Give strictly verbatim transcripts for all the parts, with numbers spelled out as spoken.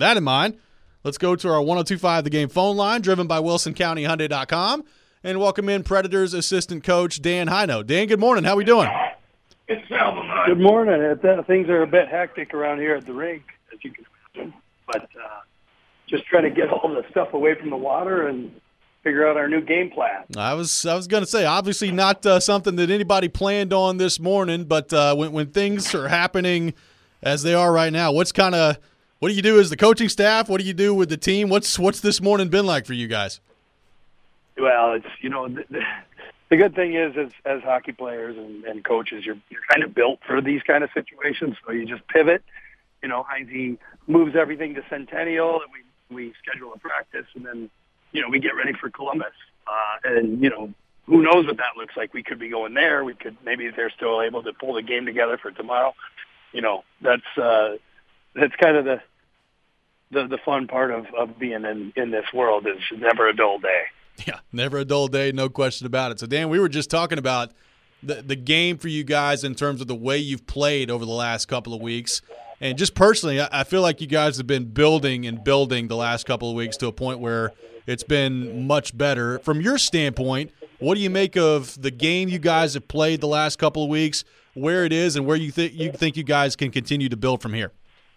that in mind, let's go to our one oh two five The Game phone line, driven by Wilson County Hyundai dot com, and welcome in Predators assistant coach Dan Hino. Dan, good morning. How we doing? Good morning. Uh, things are a bit hectic around here at the rink, as you can imagine. But uh, just trying to get all the stuff away from the water and figure out our new game plan. I was I was going to say, obviously not uh, something that anybody planned on this morning, but uh, when when things are happening as they are right now, what's kind of what do you do as the coaching staff? What do you do with the team? What's what's this morning been like for you guys? Well, it's you know the, the good thing is as as hockey players and, and coaches, you're you're kind of built for these kind of situations, so you just pivot. You know, Heinze moves everything to Centennial, and we we schedule a practice, and then. You know, we get ready for Columbus. Uh, and, you know, who knows what that looks like. We could be going there. We could, maybe if they're still able to pull the game together for tomorrow. You know, that's uh, that's kind of the the, the fun part of, of being in, in this world is never a dull day. Yeah, never a dull day, no question about it. So, Dan, we were just talking about the, the game for you guys in terms of the way you've played over the last couple of weeks. And just personally, I feel like you guys have been building and building the last couple of weeks to a point where it's been much better. From your standpoint, what do you make of the game you guys have played the last couple of weeks, where it is, and where you think you think you guys can continue to build from here?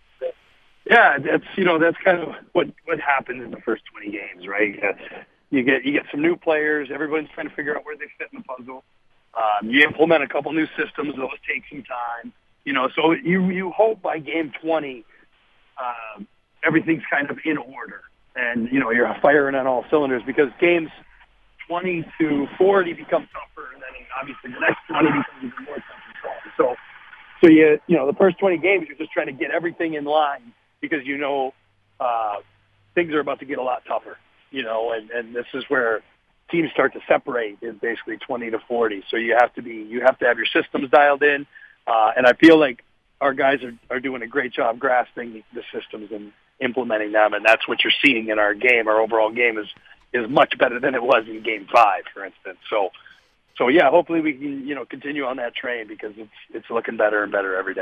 Yeah, that's you know that's kind of what what happened in the first twenty games, right? You get you get some new players. Everybody's trying to figure out where they fit in the puzzle. Um, you implement a couple new systems; those take some time. You know, so you you hope by game twenty, uh, everything's kind of in order. And, you know, you're firing on all cylinders because games twenty to forty become tougher, and then obviously the next twenty becomes even more tough. So, so you, you know, the first twenty games, you're just trying to get everything in line because you know uh, things are about to get a lot tougher, you know, and, and this is where teams start to separate is basically twenty to forty. So you have to be, you have to have your systems dialed in, uh, and I feel like our guys are, are doing a great job grasping the systems and implementing them, and that's what you're seeing in our game. Our overall game is is much better than it was in Game Five, for instance. So, so yeah, hopefully we can you know continue on that train because it's it's looking better and better every day.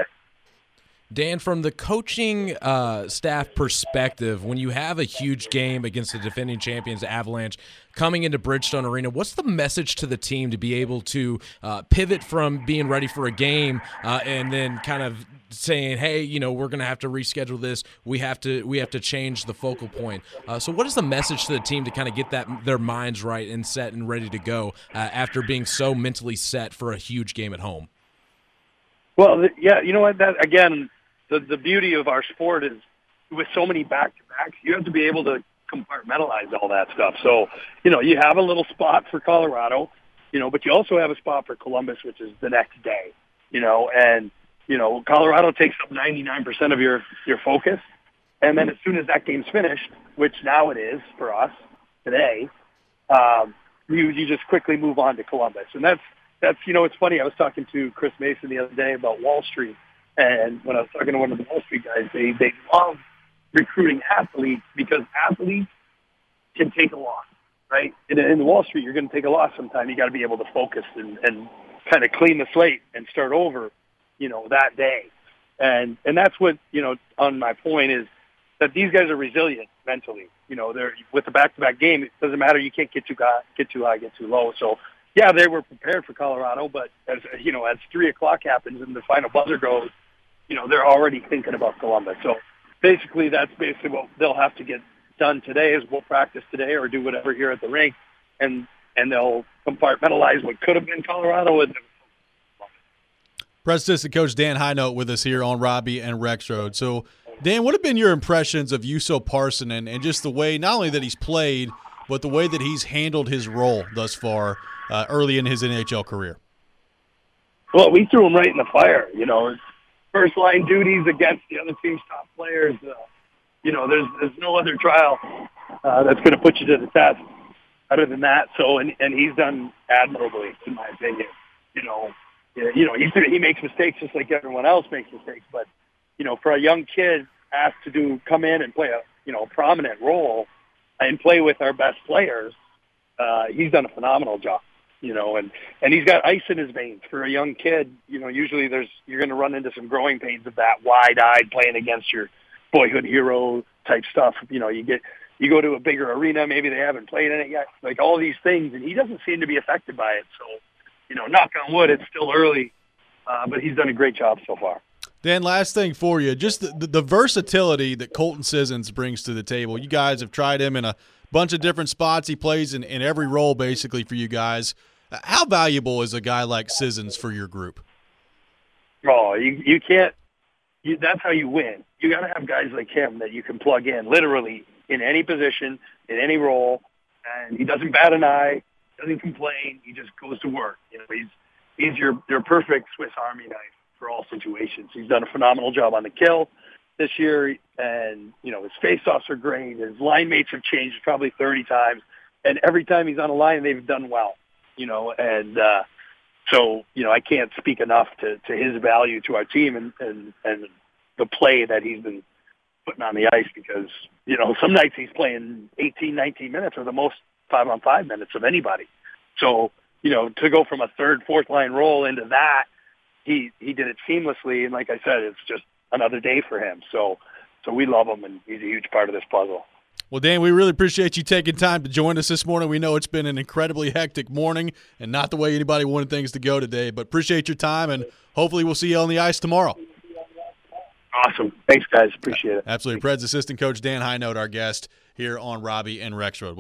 Dan, from the coaching uh, staff perspective, when you have a huge game against the defending champions Avalanche coming into Bridgestone Arena, what's the message to the team to be able to uh, pivot from being ready for a game uh, and then kind of saying, hey, you know, we're going to have to reschedule this. We have to we have to change the focal point. Uh, so what is the message to the team to kind of get that their minds right and set and ready to go uh, after being so mentally set for a huge game at home? Well, yeah, you know what? That again, the the beauty of our sport is with so many back-to-backs, you have to be able to compartmentalize all that stuff. So, you know, you have a little spot for Colorado, you know, but you also have a spot for Columbus, which is the next day, you know, and you know, Colorado takes up ninety-nine percent of your, your focus. And then as soon as that game's finished, which now it is for us today, um, you, you just quickly move on to Columbus. And that's, that's, you know, it's funny. I was talking to Chris Mason the other day about Wall Street. And when I was talking to one of the Wall Street guys, they, they love recruiting athletes because athletes can take a loss, right? In, in Wall Street, you're going to take a loss sometime. You got to be able to focus and, and kind of clean the slate and start over, you know, that day. And and that's what, you know, on my point is that these guys are resilient mentally. You know, they're with the back-to-back game, it doesn't matter. You can't get too high, get too high, get too low. So, yeah, they were prepared for Colorado, but as you know, as three o'clock happens and the final buzzer goes, you know, they're already thinking about Columbus. So basically that's basically what they'll have to get done today is we'll practice today or do whatever here at the rink, and, and they'll compartmentalize what could have been Colorado and Press Assistant Coach Dan Hino with us here on Robbie and Rex Road. So, Dan, what have been your impressions of Juuso Parssinen and just the way not only that he's played, but the way that he's handled his role thus far uh, early in his N H L career? Well, we threw him right in the fire. You know, first line duties against the other team's top players. Uh, you know, there's there's no other trial uh, that's going to put you to the test other than that. So, and, and he's done admirably, in my opinion. You know. You know, he he makes mistakes just like everyone else makes mistakes. But, you know, for a young kid asked to do come in and play a, you know, a prominent role and play with our best players, uh, he's done a phenomenal job, you know, and, and he's got ice in his veins. For a young kid, you know, usually there's you're going to run into some growing pains of that wide-eyed playing against your boyhood hero, type stuff. You know, you get you go to a bigger arena, maybe they haven't played in it yet, like all these things, and he doesn't seem to be affected by it. So, you know, knock on wood, it's still early, uh, but he's done a great job so far. Dan, last thing for you, just the, the, the versatility that Colton Sissons brings to the table. You guys have tried him in a bunch of different spots. He plays in, in every role basically for you guys. How valuable is a guy like Sissons for your group? Oh, you you can't. You, that's how you win. You got to have guys like him that you can plug in literally in any position, in any role, and he doesn't bat an eye, doesn't complain. He just goes to work. You know, he's he's your your perfect Swiss Army knife for all situations. He's done a phenomenal job on the kill this year, and you know his faceoffs are great. His line mates have changed probably thirty times, and every time he's on a line, they've done well. You know, and uh, so you know I can't speak enough to, to his value to our team and, and and the play that he's been putting on the ice, because you know some nights he's playing eighteen, nineteen minutes, or the most five on five minutes of anybody. So you know to go from a third, fourth line role into that, he he did it seamlessly, and like I said, it's just another day for him. So so we love him, and he's a huge part of this puzzle. Well, Dan, we really appreciate you taking time to join us this morning. We know it's been an incredibly hectic morning and not the way anybody wanted things to go today, but appreciate your time, and hopefully we'll see you on the ice tomorrow. Awesome. Thanks, guys. Appreciate it. Absolutely. Preds assistant coach Dan Highnote, our guest here on Robbie and Rexroad.